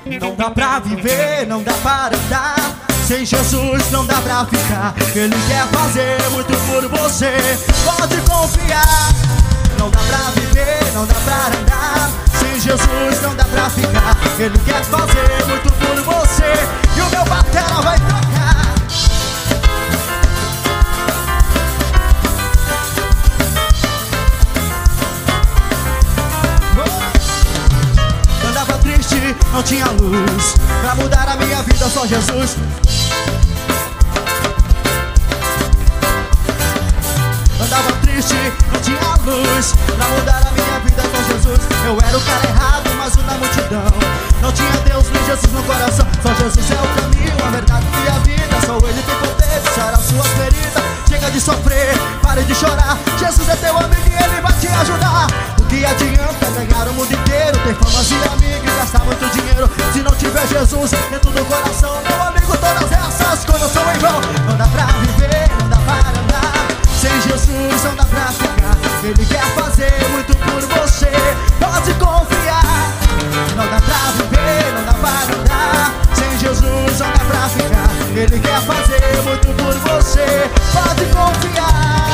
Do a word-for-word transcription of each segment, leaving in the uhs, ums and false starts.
Não dá pra viver, não dá para andar. Sem Jesus não dá pra ficar. Ele quer fazer muito por você, pode confiar. Não dá pra viver, não dá pra andar. Sem Jesus não dá pra ficar. Ele quer fazer muito por você. E o meu batera vai tocar. Andava triste, não tinha luz. Pra mudar a minha vida só Jesus. Andava triste, não tinha luz. Pra mudar a minha vida com Jesus. Eu era o cara errado, mas o da multidão. Não tinha Deus nem Jesus no coração. Só Jesus é o caminho, a verdade e a vida. Só Ele tem poder de sarar suas feridas. Chega de sofrer, pare de chorar. Jesus é teu amigo e Ele vai te ajudar. O que adianta ganhar o mundo inteiro, ter fama de amigo e gastar muito dinheiro, se não tiver Jesus dentro do coração? Meu amigo, todas essas coisas são em vão. Não dá pra viver, não dá para andar. Sem Jesus não dá pra ficar. Ele quer fazer muito por você, pode confiar. Não dá pra viver, não dá para andar. Sem Jesus não dá pra ficar. Ele quer fazer muito por você, pode confiar.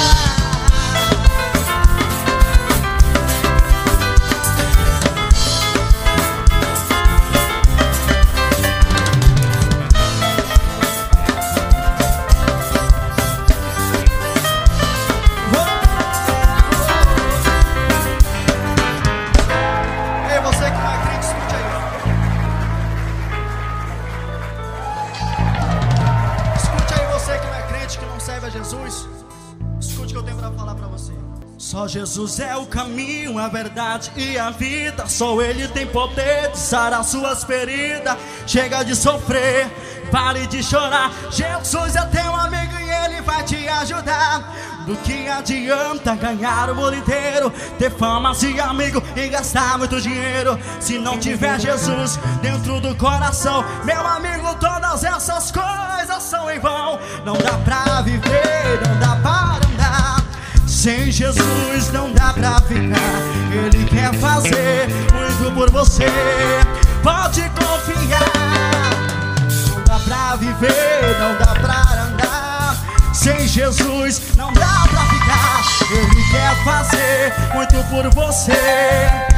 Jesus, escute o que eu tenho pra falar pra você. Só Jesus é o caminho, a verdade e a vida. Só Ele tem poder de sarar suas feridas. Chega de sofrer, pare de chorar. Jesus é teu amigo e Ele vai te ajudar. Do que adianta ganhar o mundo inteiro, ter fama de amigo e gastar muito dinheiro, se não tiver Jesus dentro do coração? Meu amigo, todas essas coisas são em vão. Não dá pra viver, não dá para andar. Sem Jesus não dá pra ficar. Ele quer fazer muito por você, pode confiar. Não dá pra viver, não dá pra andar. Sem Jesus não dá pra ficar. Ele quer fazer muito por você.